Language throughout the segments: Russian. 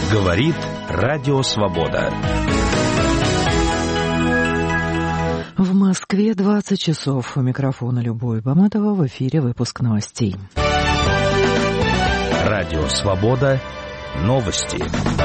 Говорит Радио Свобода. В Москве 20 часов. У микрофона Любовь Баматова. В эфире выпуск новостей. Радио Свобода. Новости.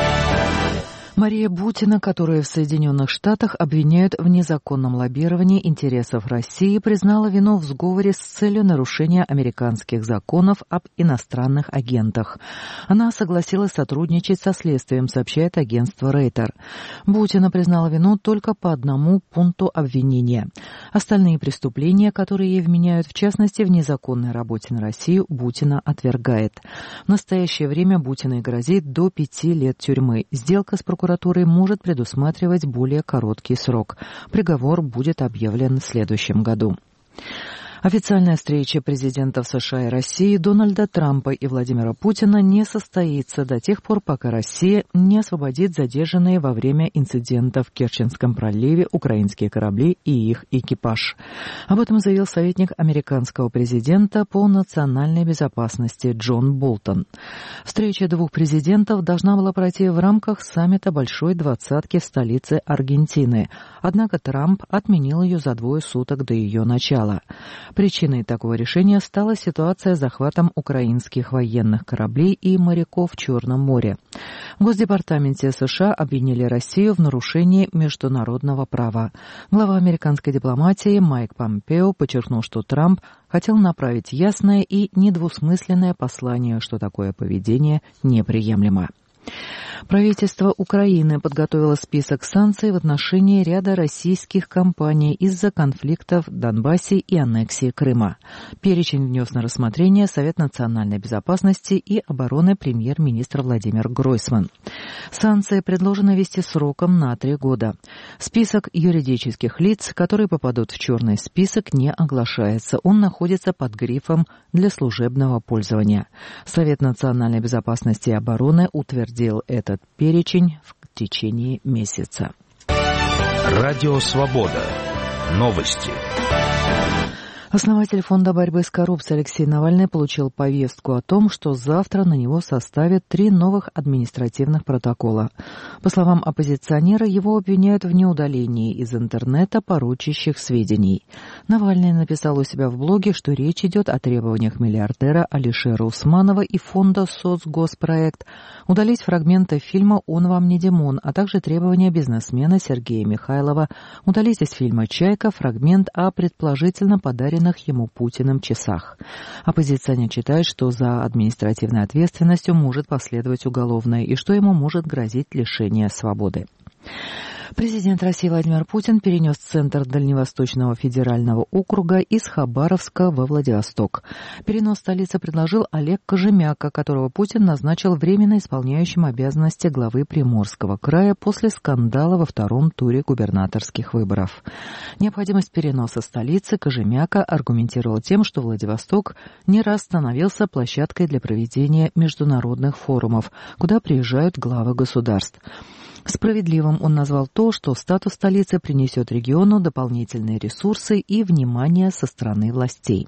Мария Бутина, которую в Соединенных Штатах обвиняют в незаконном лоббировании интересов России, признала вину в сговоре с целью нарушения американских законов об иностранных агентах. Она согласилась сотрудничать со следствием, сообщает агентство Рейтер. Бутина признала вину только по одному пункту обвинения. Остальные преступления, которые ей вменяют, в частности, в незаконной работе на Россию, Бутина отвергает. В настоящее время Бутиной грозит до 5 лет тюрьмы. Сделка с прокуратурой может предусматривать более короткий срок. Приговор будет объявлен в следующем году. Официальная встреча президентов США и России Дональда Трампа и Владимира Путина не состоится до тех пор, пока Россия не освободит задержанные во время инцидента в Керченском проливе украинские корабли и их экипаж. Об этом заявил советник американского президента по национальной безопасности Джон Болтон. Встреча двух президентов должна была пройти в рамках саммита Большой Двадцатки в столице Аргентины. Однако Трамп отменил ее за 2 суток до ее начала. Причиной такого решения стала ситуация с захватом украинских военных кораблей и моряков в Черном море. В Госдепартаменте США обвинили Россию в нарушении международного права. Глава американской дипломатии Майк Помпео подчеркнул, что Трамп хотел направить ясное и недвусмысленное послание, что такое поведение неприемлемо. Правительство Украины подготовило список санкций в отношении ряда российских компаний из-за конфликтов в Донбассе и аннексии Крыма. Перечень внес на рассмотрение Совет национальной безопасности и обороны премьер-министр Владимир Гройсман. Санкции предложено ввести сроком на 3 года. Список юридических лиц, которые попадут в черный список, не оглашается. Он находится под грифом «для служебного пользования». Совет национальной безопасности и обороны утвердил этот перечень в течение месяца. Радио Свобода. Новости. Основатель Фонда борьбы с коррупцией Алексей Навальный получил повестку о том, что завтра на него составят 3 новых административных протокола. По словам оппозиционера, его обвиняют в неудалении из интернета порочащих сведений. Навальный написал у себя в блоге, что речь идет о требованиях миллиардера Алишера Усманова и фонда «Соцгоспроект» удалить фрагменты фильма «Он вам не Димон», а также требования бизнесмена Сергея Михайлова удалить из фильма «Чайка» фрагмент о предположительно подаренном ему Путиным часах. Оппозиционер считает, что за административной ответственностью может последовать уголовное и что ему может грозить лишение свободы. Президент России Владимир Путин перенес центр Дальневосточного федерального округа из Хабаровска во Владивосток. Перенос столицы предложил Олег Кожемяка, которого Путин назначил временно исполняющим обязанности главы Приморского края после скандала во 2-м туре губернаторских выборов. Необходимость переноса столицы Кожемяка аргументировал тем, что Владивосток не раз становился площадкой для проведения международных форумов, куда приезжают главы государств. Справедливым он назвал то, что статус столицы принесет региону дополнительные ресурсы и внимание со стороны властей.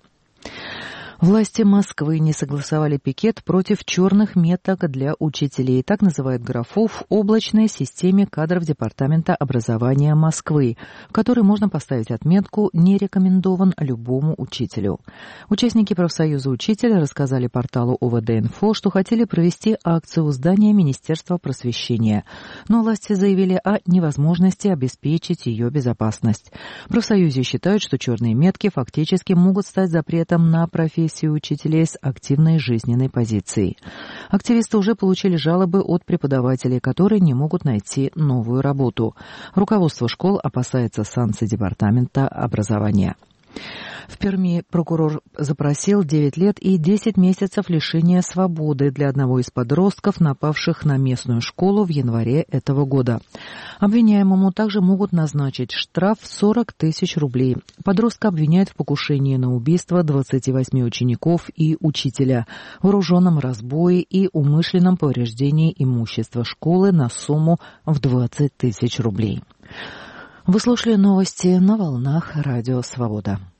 Власти Москвы не согласовали пикет против черных меток для учителей. Так называют графу в облачной системе кадров Департамента образования Москвы, в которой можно поставить отметку «Не рекомендован любому учителю». Участники профсоюза учителя рассказали порталу ОВД-Инфо, что хотели провести акцию у здания Министерства просвещения, но власти заявили о невозможности обеспечить ее безопасность. В профсоюзе считают, что черные метки фактически могут стать запретом на профессию учителей с активной жизненной позицией. Активисты уже получили жалобы от преподавателей, которые не могут найти новую работу. Руководство школ опасается санкций Департамента образования. В Перми прокурор запросил 9 лет и 10 месяцев лишения свободы для одного из подростков, напавших на местную школу в январе этого года. Обвиняемому также могут назначить штраф в 40 тысяч рублей. Подростка обвиняют в покушении на убийство 28 учеников и учителя, вооруженном разбое и умышленном повреждении имущества школы на сумму в 20 тысяч рублей. Вы слушали новости на волнах Радио Свобода.